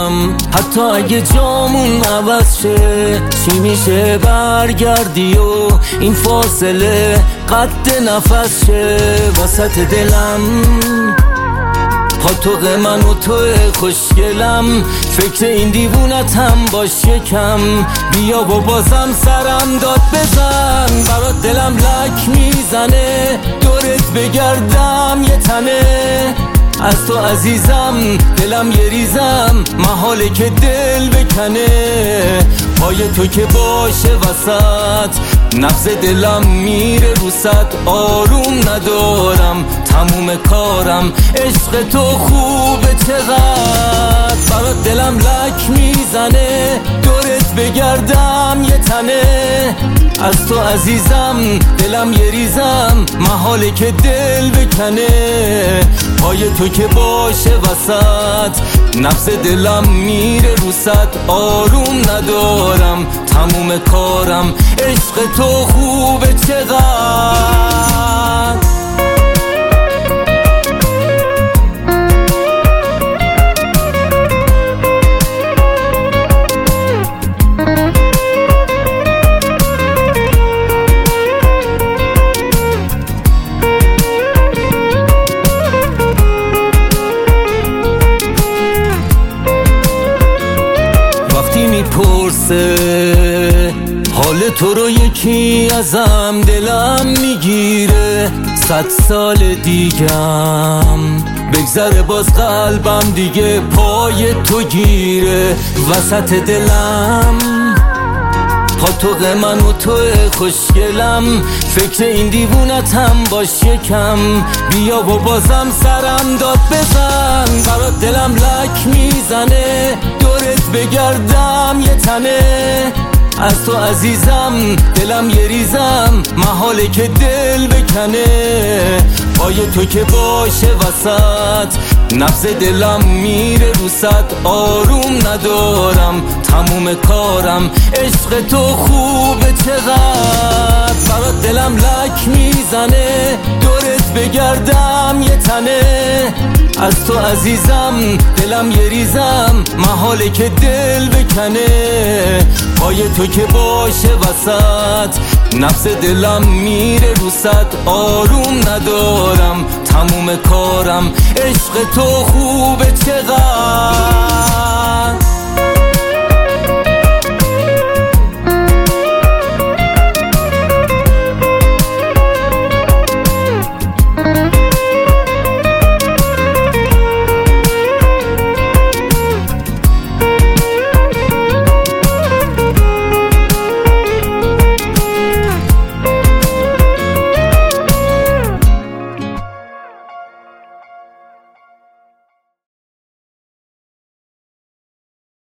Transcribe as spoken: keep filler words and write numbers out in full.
ندارم، حتی اگه جامون عوض شه. چی میشه برگردی و این فاصله قد نفس شه وسط دلم. پاتوق من و توی خوشگلم، فکر این دیوونتم باش یکم. بیا و بازم سرم داد بزن، برات دلم لک میزنه. دورت بگردم یه تنه از تو عزیزم، دلم یه ریزم محاله که دل بکنه. پای تو که باشه وسط، نبض دلم میره رو صد. آروم ندارم تموم کارم، عشق تو خوبه چقدر. برات دلم لک میزنه، دورت بگردم یه تنه از تو عزیزم، دلم یه ریزم محاله که دل بکنه. پای تو که باشه وسط، نبض دلم میره رو صد. آروم ندارم تموم کارم، عشق تو خوبه چقدر. میپرسه حال تو رو یکی ازم، دلم میگیره صد سال دیگم بگذره باز قلبم دیگه پای تو گیره وسط دلم. پاتوق من و توی خوشگلم، فکر این دیوونتم باش یکم. بیا و بازم سرم داد بزن، برات دلم لک میزنه. دورت بگردم یه تنه از تو عزیزم، دلم یه ریزم محاله که دل بکنه. پای تو که باشه وسط، نبض دلم میره رو صد. آروم ندارم تموم کارم، عشق تو خوبه چقدر. برات دلم لک میزنه، دورت بگردم یه تنه از تو عزیزم، دلم یه ریزم محاله که دل بکنه. پای تو که باشه وسط، نبض دلم میره رو صد. آروم ندارم تموم کارم، عشق تو خوبه چقدر.